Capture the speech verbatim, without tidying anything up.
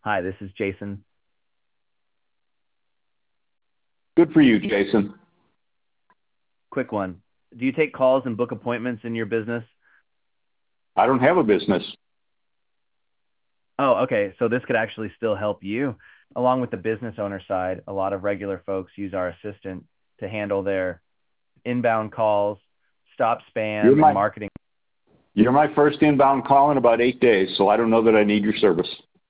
Hi, this is Jason. Good for you, Jason. Quick one. Do you take calls and book appointments in your business? I don't have a business. Oh, okay. So this could actually still help you. Along with the business owner side, a lot of regular folks use our assistant to handle their inbound calls, stop You're spam, and my marketing. you're my first inbound call in about eight days, so I don't know that I need your service.